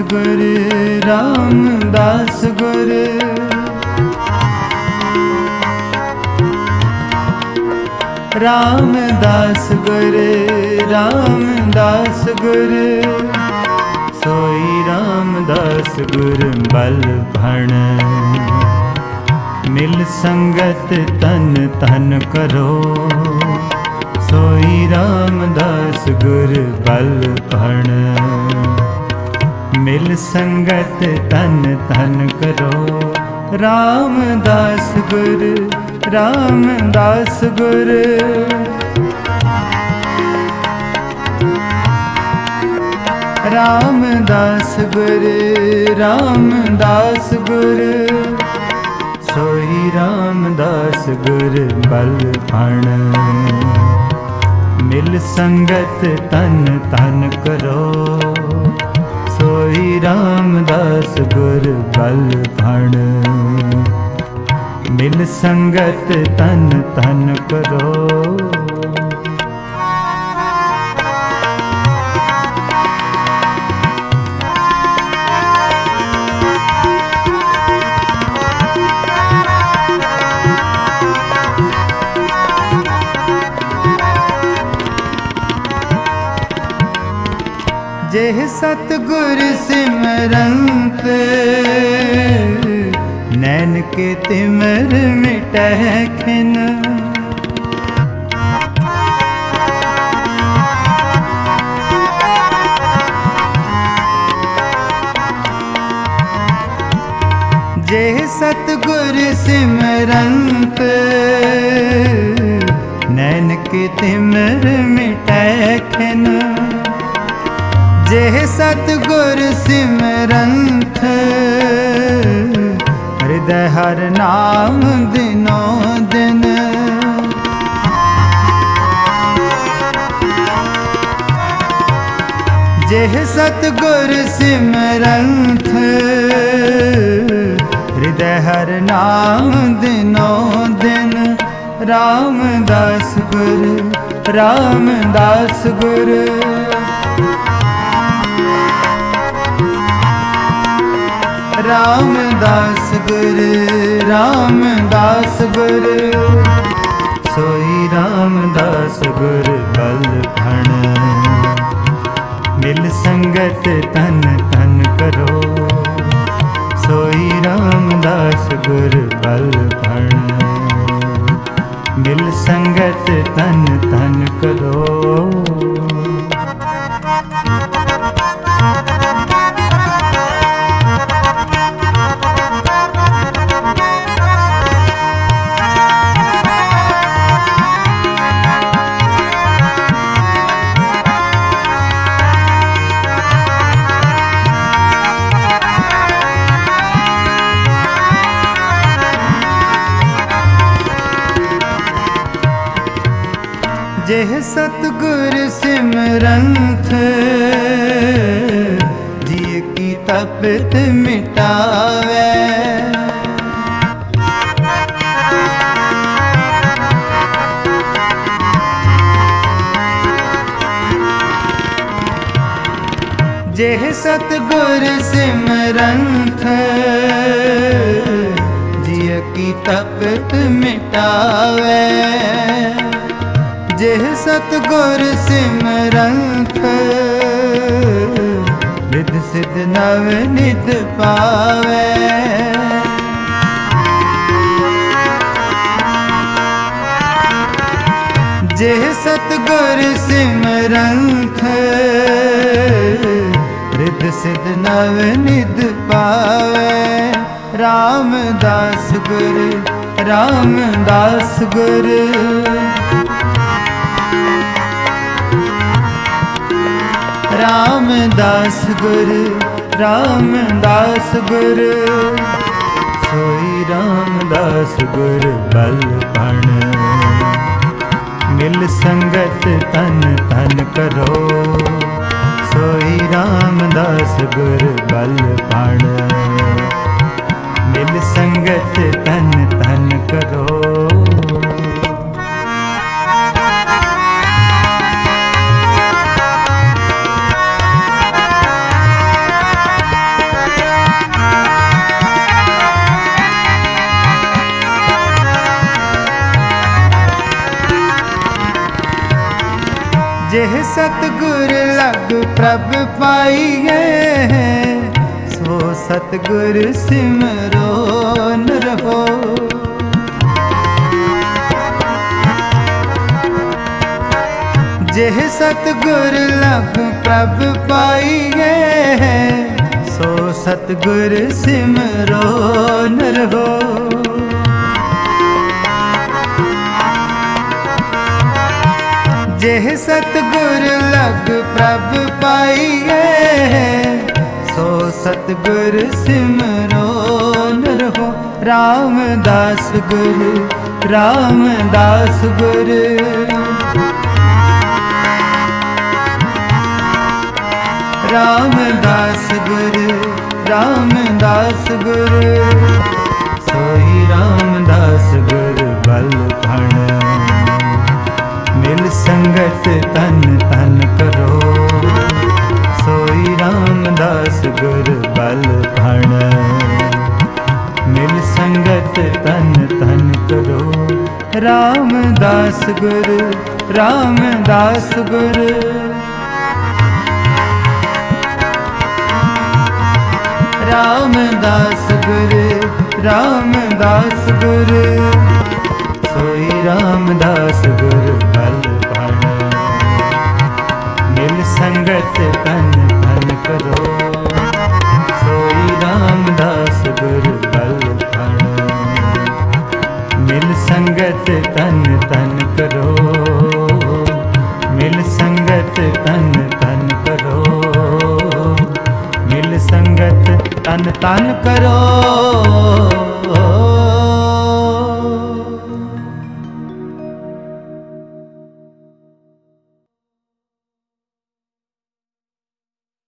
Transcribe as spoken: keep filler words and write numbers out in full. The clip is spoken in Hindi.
गुर रामदास गुर रामदास गुर रामदास गुर सोई रामदास गुर बल भण मिल संगत तन तन करो सोई रामदास गुर बल भण मिल संगत तन तन करो रामदास गुर रामदास गुर रामदास गुर रामदास गुर सोई रामदास गुर बल भण मिल संगत तन तन करो सोई रामदास गुर बल भण मिल संगत तन तन करो। जेह सतगुर सिमरंत नैन के तिमर मिटह खिन जेह सतगुर सिमरंत नैन के तिमर मिटह खिन जेह सतगुर सिमरंत हृदय हर नाम दिनों दिन जेह सतगुर सिमरंत हृदय हर नाम दिनों दिन रामदास गुर रामदास गुर रामदास गुर रामदास गुर सोई रामदास गुर बल भण मिल संगत तन तन करो सोई रामदास गुर बल भण मिल संगत तन तन करो। जेह सतगुर सिमरंत जिय की तपत मिटावे जेह सतगुर सिमरंत जिय की तपत मिटावे जेह सतगुर सिमरंत रिद्ध सिद्ध नव निध पावे जेह सतगुर सिमरंत रिद्ध सिद्ध नव निध पावे रामदास गुर रामदास गुर रामदास गुर रामदास गुर सोई रामदास गुर बल भण मिल संगत तन तन करो सोई रामदास गुर बल भण मिल संगत तन तन करो। जेह सतगुर लग प्रभ पाइए, सो सतगुर सिमरो न रहो। जेह सतगुर लग प्रभ पाइए, सो सतगुर सिमरो न रहो। जेह सतगुर लग प्रभ पाइए, सो सतगुर सिमरो न रहो। रामदास गुरु रामदास गुरु, रामदास गुरु रामदास गुरु, सोई रामदास गुरु बल भण। मिल संगत तन तन करो, सोई रामदास गुरु बल भण। मिल संगत तन तन करो, रामदास गुरु रामदास गुरु। रामदास गुरु रामदास गुरु, सोई रामदास गुरु बल भण। मिल संगत तन तन करो, सोई रामदास गुरु बल भण। मिल संगत तन तन करो, मिल संगत तन तन करो। मिल संगत तन तन करो,